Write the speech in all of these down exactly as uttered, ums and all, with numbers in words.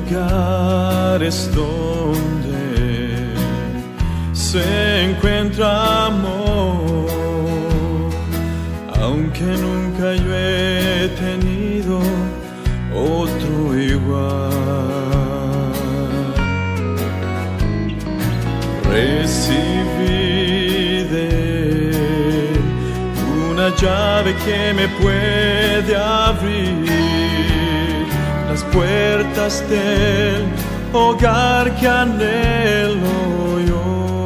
lugares donde se encuentra amor, aunque nunca yo he tenido otro igual. Recibí de él una llave que me puede abrir las puertas del hogar que anhelo yo.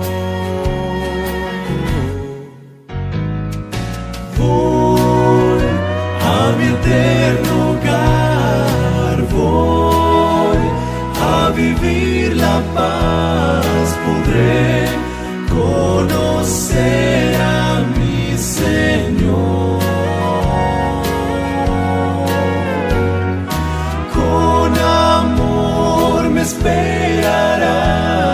Voy a mi eterno hogar, voy a vivir la paz, podré conocer a mi Señor. Con amor me esperará,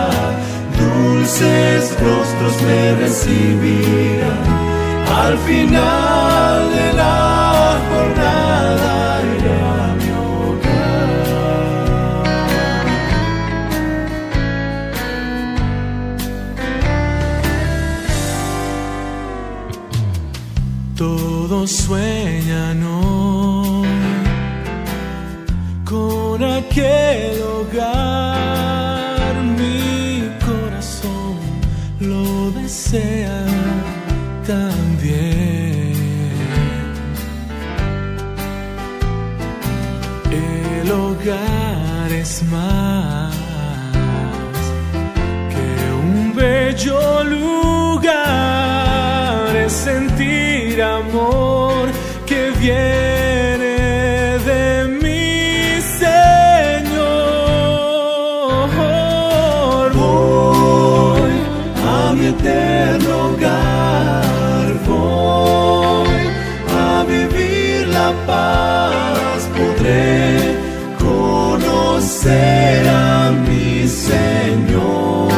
dulces rostros me recibirán. Al final de la jornada iré a mi hogar. Todos sueñan hoy con aquel hogar, mi corazón lo desea también. El hogar es más que un bello lugar, es sentir amor que viene de mi Señor. Voy a mi eterno hogar, voy a vivir la paz, podré conocer a mi Señor.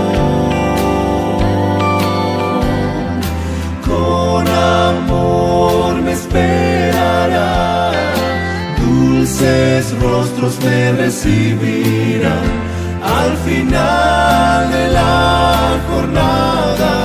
Con amor me esperará, dulces rostros me recibirán. Al final de la jornada